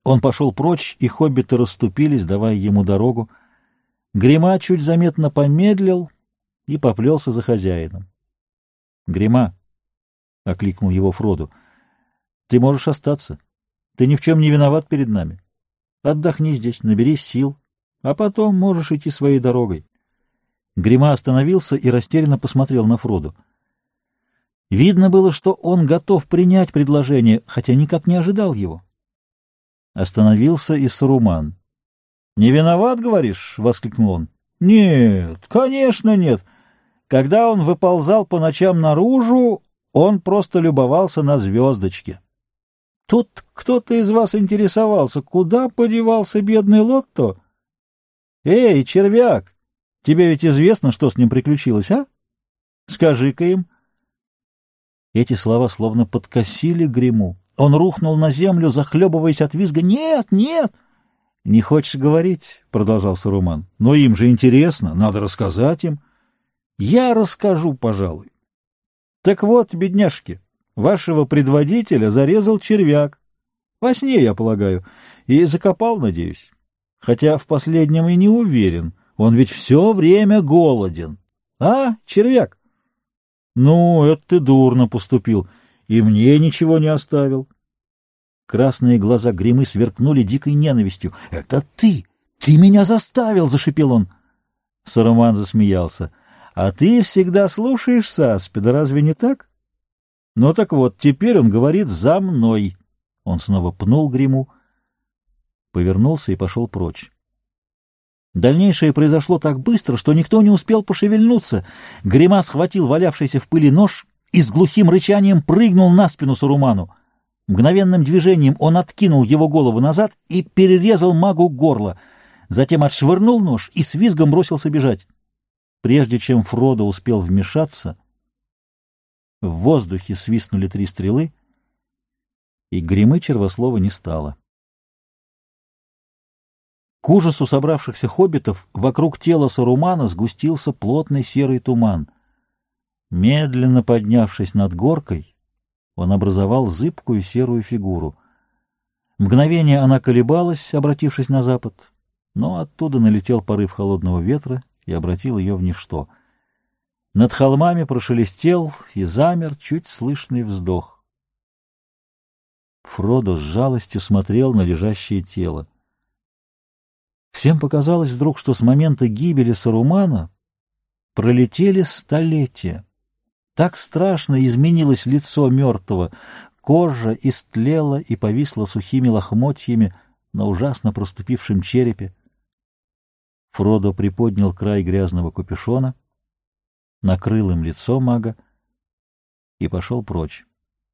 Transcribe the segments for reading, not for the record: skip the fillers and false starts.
Он пошел прочь, и хоббиты расступились, давая ему дорогу. Грима чуть заметно помедлил и поплелся за хозяином. — Грима, — окликнул его Фродо, — ты можешь остаться. Ты ни в чем не виноват перед нами. Отдохни здесь, наберись сил, а потом можешь идти своей дорогой. Грима остановился и растерянно посмотрел на Фродо. Видно было, что он готов принять предложение, хотя никак не ожидал его. Остановился и Саруман. — Не виноват, говоришь? — воскликнул он. — Нет, конечно нет. Когда он выползал по ночам наружу, он просто любовался на звездочки. Тут кто-то из вас интересовался, куда подевался бедный Лотто? Эй, червяк, тебе ведь известно, что с ним приключилось, а? Скажи-ка им. Эти слова словно подкосили Гриму. Он рухнул на землю, захлебываясь от визга. «Нет, нет!» «Не хочешь говорить?» — продолжал Саруман. «Но им же интересно, надо рассказать им». «Я расскажу, пожалуй. Так вот, бедняжки, вашего предводителя зарезал червяк. Во сне, я полагаю, и закопал, надеюсь. Хотя в последнем и не уверен. Он ведь все время голоден. А, червяк?» «Ну, это ты дурно поступил, и мне ничего не оставил». Красные глаза Гримы сверкнули дикой ненавистью. «Это ты! Ты меня заставил!» — зашипел он. Саруман засмеялся. «А ты всегда слушаешься Аспида, разве не так? Ну так вот, теперь он говорит «за мной». Он снова пнул Гриму, повернулся и пошел прочь. Дальнейшее произошло так быстро, что никто не успел пошевельнуться. Грима схватил валявшийся в пыли нож и с глухим рычанием прыгнул на спину Саруману. Мгновенным движением он откинул его голову назад и перерезал магу горло, затем отшвырнул нож и с визгом бросился бежать. Прежде чем Фродо успел вмешаться, в воздухе свистнули 3 стрелы, и Гримы Червослова не стало. К ужасу собравшихся хоббитов вокруг тела Сарумана сгустился плотный серый туман. Медленно поднявшись над горкой, он образовал зыбкую серую фигуру. Мгновение она колебалась, обратившись на запад, но оттуда налетел порыв холодного ветра и обратил ее в ничто. Над холмами прошелестел и замер чуть слышный вздох. Фродо с жалостью смотрел на лежащее тело. Всем показалось вдруг, что с момента гибели Сарумана пролетели столетия. Так страшно изменилось лицо мертвого, кожа истлела и повисла сухими лохмотьями на ужасно проступившем черепе. Фродо приподнял край грязного капюшона, накрыл им лицо мага и пошел прочь.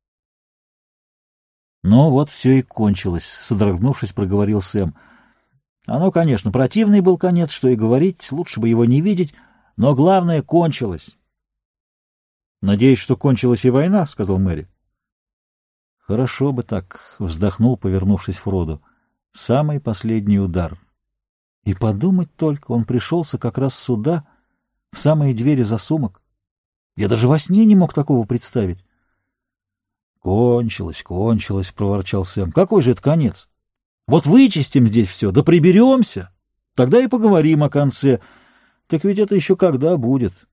«Ну вот все и кончилось», — содрогнувшись, проговорил Сэм. «Оно, конечно, противный был конец, что и говорить, лучше бы его не видеть, но главное — кончилось». «Надеюсь, что кончилась и война», — сказал Мэри. «Хорошо бы так», — вздохнул, повернувшись Фродо. «Самый последний удар». И подумать только, он пришелся как раз сюда, в самые двери засумок. Я даже во сне не мог такого представить. «Кончилось, кончилось», — проворчал Сэм. «Какой же это конец? Вот вычистим здесь все, да приберемся, тогда и поговорим о конце. Так ведь это еще когда будет?»